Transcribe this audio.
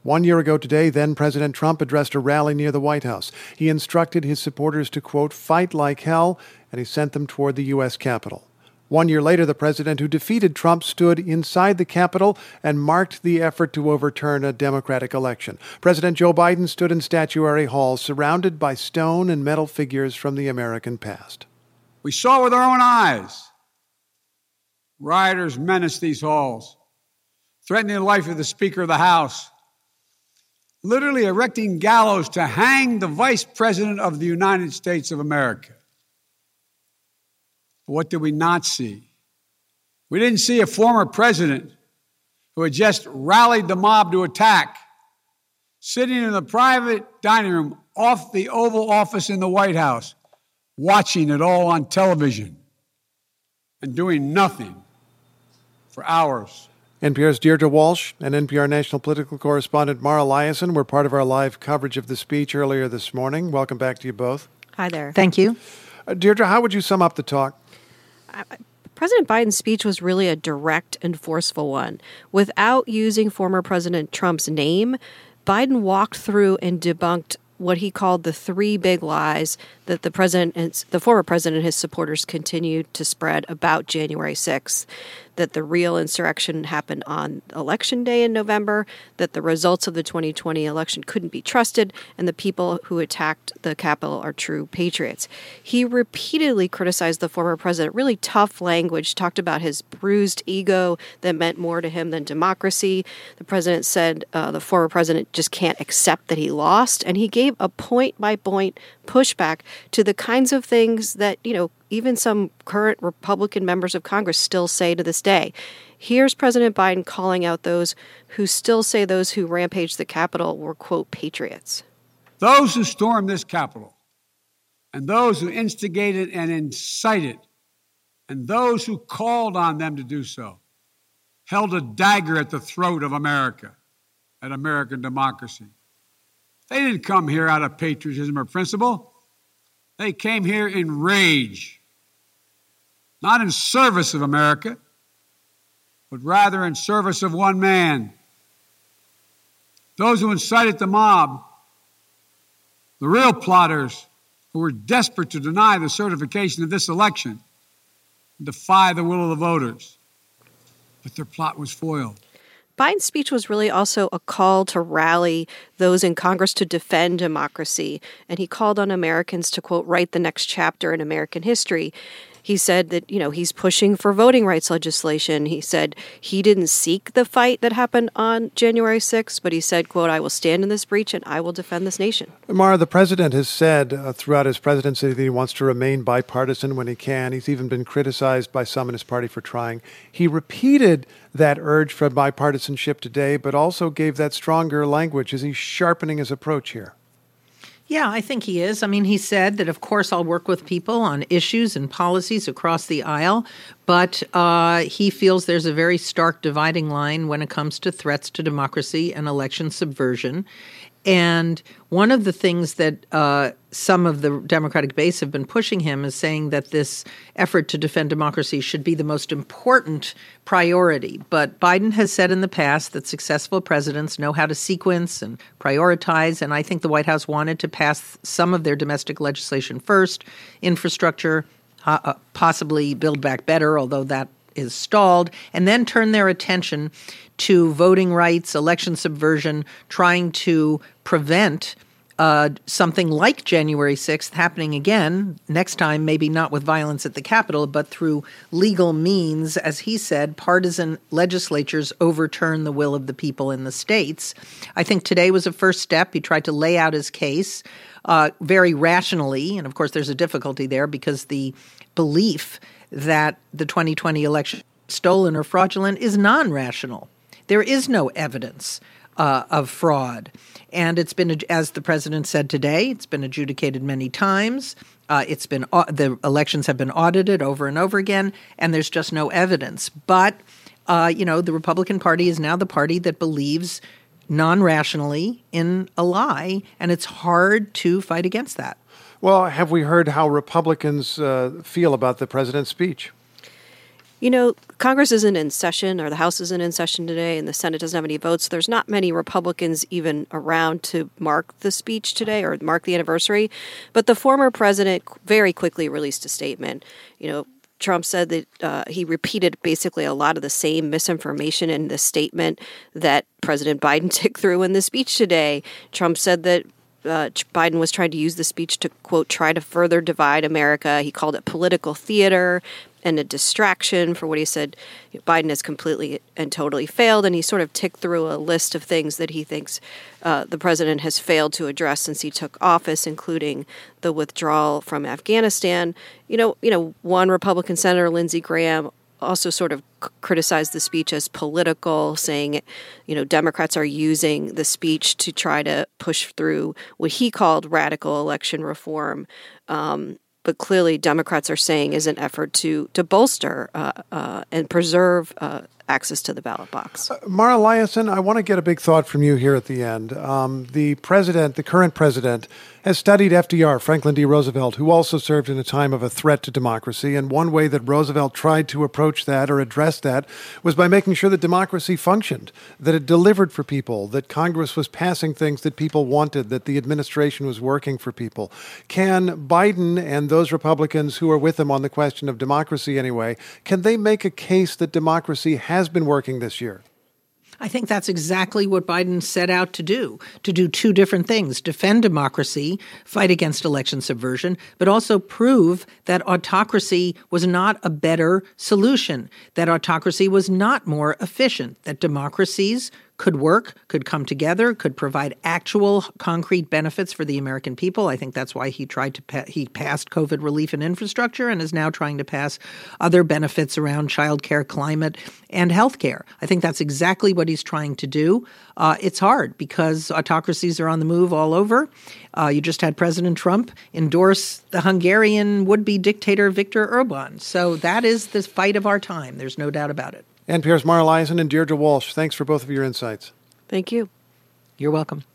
1 year ago today, then-President Trump addressed a rally near the White House. He instructed his supporters to, quote, fight like hell, and he sent them toward the U.S. Capitol. 1 year later, the president who defeated Trump stood inside the Capitol and marked the effort to overturn a Democratic election. President Joe Biden stood in Statuary Hall, surrounded by stone and metal figures from the American past. We saw with our own eyes rioters menace these halls, threatening the life of the Speaker of the House, literally erecting gallows to hang the Vice President of the United States of America. What did we not see? We didn't see a former president who had just rallied the mob to attack, sitting in the private dining room off the Oval Office in the White House, watching it all on television and doing nothing for hours. NPR's Deirdre Walsh and NPR national political correspondent Mara Liasson were part of our live coverage of the speech earlier this morning. Welcome back to you both. Hi there. Thank you. Deirdre, how would you sum up the talk? President Biden's speech was really a direct and forceful one. Without using former President Trump's name, Biden walked through and debunked what he called the three big lies that the former president and his supporters continued to spread about January 6th, that the real insurrection happened on Election Day in November, that the results of the 2020 election couldn't be trusted, and the people who attacked the Capitol are true patriots. He repeatedly criticized the former president, really tough language, talked about his bruised ego that meant more to him than democracy. The president said the former president just can't accept that he lost, and he gave a point-by-point pushback to the kinds of things that, even some current Republican members of Congress still say to this day. Here's President Biden calling out those who still say those who rampaged the Capitol were, quote, patriots. Those who stormed this Capitol, and those who instigated and incited, and those who called on them to do so, held a dagger at the throat of America, at American democracy. They didn't come here out of patriotism or principle. They came here in rage, not in service of America, but rather in service of one man. Those who incited the mob, the real plotters who were desperate to deny the certification of this election, defy the will of the voters. But their plot was foiled. Biden's speech was really also a call to rally those in Congress to defend democracy, and he called on Americans to, quote, write the next chapter in American history. He said that, he's pushing for voting rights legislation. He said he didn't seek the fight that happened on January 6th, but he said, quote, I will stand in this breach and I will defend this nation. Mara, the president has said throughout his presidency that he wants to remain bipartisan when he can. He's even been criticized by some in his party for trying. He repeated that urge for bipartisanship today, but also gave that stronger language. Is he sharpening his approach here? Yeah, I think he is. I mean, he said that, of course, I'll work with people on issues and policies across the aisle, but he feels there's a very stark dividing line when it comes to threats to democracy and election subversion. And one of the things that some of the Democratic base have been pushing him is saying that this effort to defend democracy should be the most important priority. But Biden has said in the past that successful presidents know how to sequence and prioritize, and I think the White House wanted to pass some of their domestic legislation first, infrastructure, possibly Build Back Better, although that is stalled, and then turn their attention to voting rights, election subversion, trying to prevent something like January 6th happening again, next time maybe not with violence at the Capitol, but through legal means. As he said, partisan legislatures overturn the will of the people in the states. I think today was a first step. He tried to lay out his case very rationally, and of course there's a difficulty there because the belief that the 2020 election stolen or fraudulent is non-rational. There is no evidence of fraud. And it's been, as the president said today, it's been adjudicated many times. The elections have been audited over and over again, and there's just no evidence. But, the Republican Party is now the party that believes non-rationally in a lie, and it's hard to fight against that. Well, have we heard how Republicans feel about the president's speech? You know, Congress isn't in session, or the House isn't in session today, and the Senate doesn't have any votes. There's not many Republicans even around to mark the speech today or mark the anniversary. But the former president very quickly released a statement. You know, Trump said that he repeated basically a lot of the same misinformation in the statement that President Biden took through in the speech today. Trump said that Biden was trying to use the speech to, quote, try to further divide America. He called it political theater and a distraction for what he said Biden has completely and totally failed. And he sort of ticked through a list of things that he thinks the president has failed to address since he took office, including the withdrawal from Afghanistan. You know, one Republican Senator, Lindsey Graham, also sort of criticized the speech as political, saying, you know, Democrats are using the speech to try to push through what he called radical election reform. But clearly Democrats are saying is an effort to bolster and preserve access to the ballot box. Mara Liasson, I want to get a big thought from you here at the end. The current president, has studied FDR, Franklin D. Roosevelt, who also served in a time of a threat to democracy. And one way that Roosevelt tried to approach that or address that was by making sure that democracy functioned, that it delivered for people, that Congress was passing things that people wanted, that the administration was working for people. Can Biden and those Republicans who are with him on the question of democracy anyway, can they make a case that democracy has been working this year? I think that's exactly what Biden set out to do two different things: defend democracy, fight against election subversion, but also prove that autocracy was not a better solution, that autocracy was not more efficient, that democracies could work, could come together, could provide actual concrete benefits for the American people. I think that's why he passed COVID relief and infrastructure and is now trying to pass other benefits around childcare, climate, and healthcare. I think that's exactly what he's trying to do. It's hard because autocracies are on the move all over. You just had President Trump endorse the Hungarian would-be dictator Viktor Orban. So that is the fight of our time. There's no doubt about it. NPR's Mara Liasson and Deirdre Walsh, thanks for both of your insights. Thank you. You're welcome.